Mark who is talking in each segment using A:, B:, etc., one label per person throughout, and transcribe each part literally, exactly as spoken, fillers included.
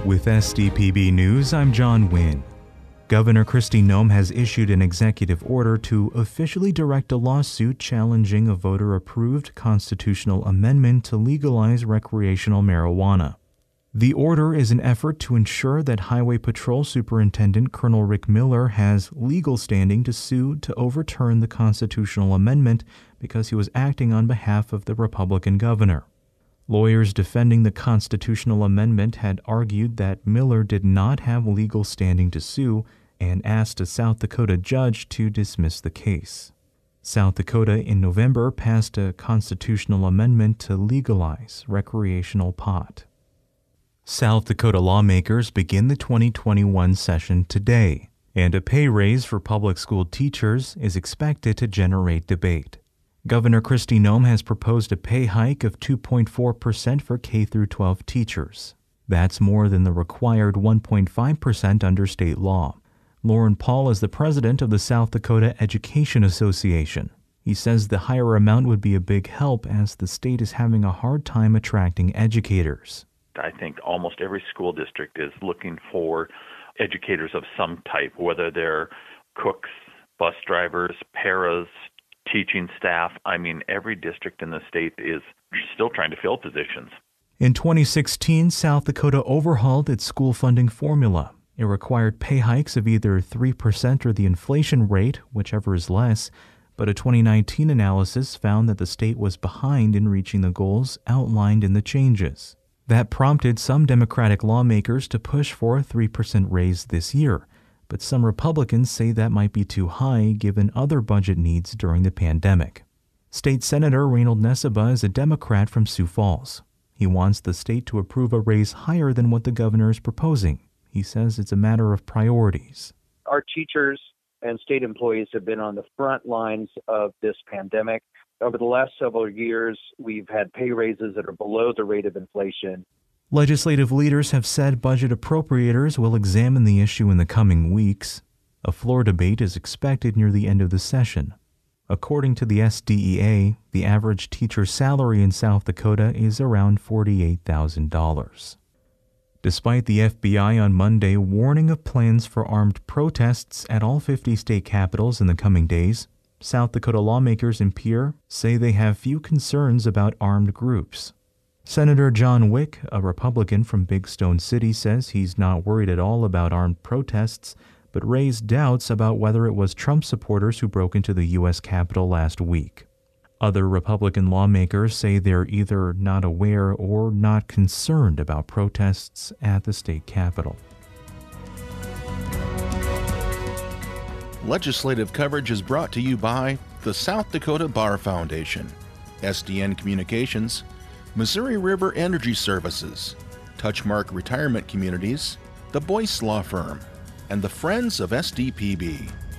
A: With S D P B News, I'm John Wynn. Governor Kristi Noem has issued an executive order to officially direct a lawsuit challenging a voter-approved constitutional amendment to legalize recreational marijuana. The order is an effort to ensure that Highway Patrol Superintendent Colonel Rick Miller has legal standing to sue to overturn the constitutional amendment because he was acting on behalf of the Republican governor. Lawyers defending the constitutional amendment had argued that Miller did not have legal standing to sue and asked a South Dakota judge to dismiss the case. South Dakota in November passed a constitutional amendment to legalize recreational pot. South Dakota lawmakers begin the twenty twenty-one session today, and a pay raise for public school teachers is expected to generate debate. Governor Kristi Noem has proposed a pay hike of two point four percent for K through twelve teachers. That's more than the required one point five percent under state law. Lauren Paul is the president of the South Dakota Education Association. He says the higher amount would be a big help as the state is having a hard time attracting educators.
B: I think almost every school district is looking for educators of some type, whether they're cooks, bus drivers, paras, teaching staff. I mean, every district in the state is still trying to fill positions.
A: In twenty sixteen, South Dakota overhauled its school funding formula. It required pay hikes of either three percent or the inflation rate, whichever is less, but a twenty nineteen analysis found that the state was behind in reaching the goals outlined in the changes. That prompted some Democratic lawmakers to push for a three percent raise this year. But some Republicans say that might be too high given other budget needs during the pandemic. State Senator Reynold Nessebar is a Democrat from Sioux Falls. He wants the state to approve a raise higher than what the governor is proposing. He says it's a matter of priorities.
C: Our teachers and state employees have been on the front lines of this pandemic. Over the last several years, we've had pay raises that are below the rate of inflation.
A: Legislative leaders have said budget appropriators will examine the issue in the coming weeks. A floor debate is expected near the end of the session. According to the S D E A, the average teacher salary in South Dakota is around forty-eight thousand dollars. Despite the F B I on Monday warning of plans for armed protests at all fifty state capitals in the coming days, South Dakota lawmakers in Pierre say they have few concerns about armed groups. Senator John Wick, a Republican from Big Stone City, says he's not worried at all about armed protests, but raised doubts about whether it was Trump supporters who broke into the U S Capitol last week. Other Republican lawmakers say they're either not aware or not concerned about protests at the state capitol.
D: Legislative coverage is brought to you by the South Dakota Bar Foundation, S D N Communications, Missouri River Energy Services, Touchmark Retirement Communities, the Boyce Law Firm, and the Friends of S D P B.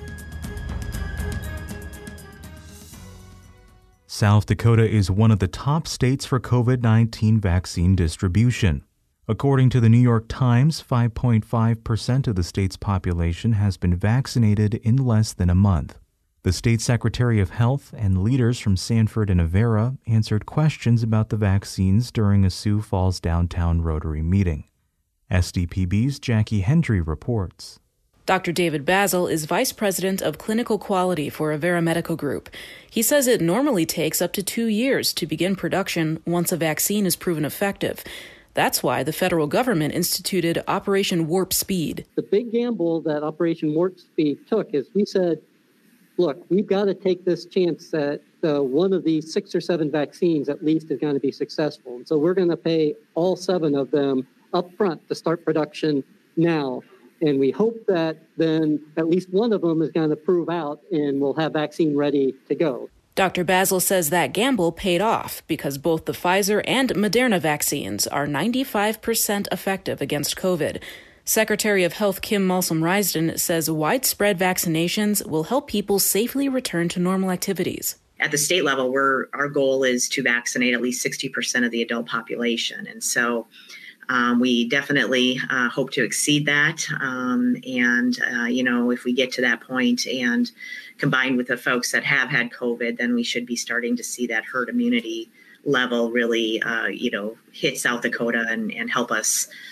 A: South Dakota is one of the top states for COVID nineteen vaccine distribution. According to the New York Times, five point five percent of the state's population has been vaccinated in less than a month. The state Secretary of Health and leaders from Sanford and Avera answered questions about the vaccines during a Sioux Falls downtown Rotary meeting. S D P B's Jackie Hendry reports.
E: Doctor David Basil is Vice President of Clinical Quality for Avera Medical Group. He says it normally takes up to two years to begin production once a vaccine is proven effective. That's why the federal government instituted Operation Warp Speed.
F: The big gamble that Operation Warp Speed took is we said, look, we've got to take this chance that uh, one of these six or seven vaccines at least is going to be successful. And so we're going to pay all seven of them up front to start production now. And we hope that then at least one of them is going to prove out and we'll have vaccine ready to go.
E: Doctor Basil says that gamble paid off because both the Pfizer and Moderna vaccines are ninety-five percent effective against COVID. Secretary of Health Kim Malsom-Risden says widespread vaccinations will help people safely return to normal activities.
G: At the state level, we're, our goal is to vaccinate at least sixty percent of the adult population. And so um, we definitely uh, hope to exceed that. Um, and, uh, you know, if we get to that point and combined with the folks that have had COVID, then we should be starting to see that herd immunity level really, uh, you know, hit South Dakota and, and help us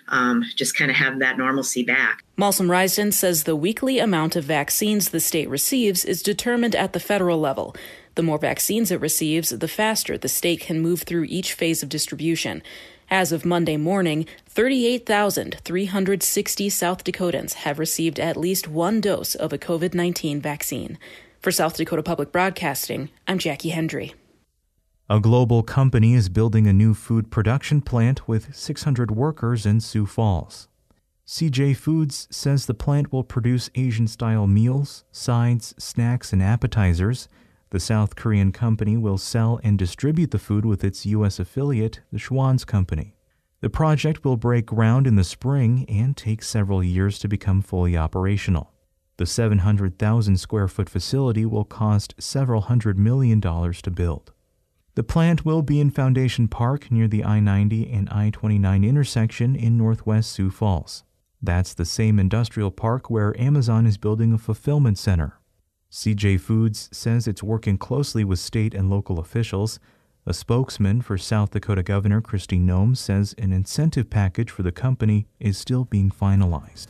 G: um, just kind of have that normalcy back.
E: Malsom Risden says the weekly amount of vaccines the state receives is determined at the federal level. The more vaccines it receives, the faster the state can move through each phase of distribution. As of Monday morning, thirty-eight thousand three hundred sixty South Dakotans have received at least one dose of a COVID nineteen vaccine. For South Dakota Public Broadcasting, I'm Jackie Hendry.
A: A global company is building a new food production plant with six hundred workers in Sioux Falls. C J Foods says the plant will produce Asian-style meals, sides, snacks, and appetizers. The South Korean company will sell and distribute the food with its U S affiliate, the Schwan's Company. The project will break ground in the spring and take several years to become fully operational. The seven hundred thousand square foot facility will cost several hundred million dollars to build. The plant will be in Foundation Park near the I ninety and I twenty-nine intersection in northwest Sioux Falls. That's the same industrial park where Amazon is building a fulfillment center. C J Foods says it's working closely with state and local officials. A spokesman for South Dakota Governor Kristi Noem says an incentive package for the company is still being finalized.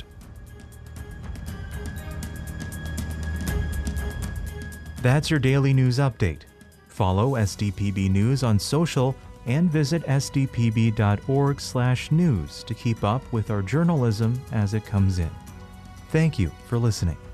A: That's your daily news update. Follow S D P B News on social and visit s d p b dot org slash news to keep up with our journalism as it comes in. Thank you for listening.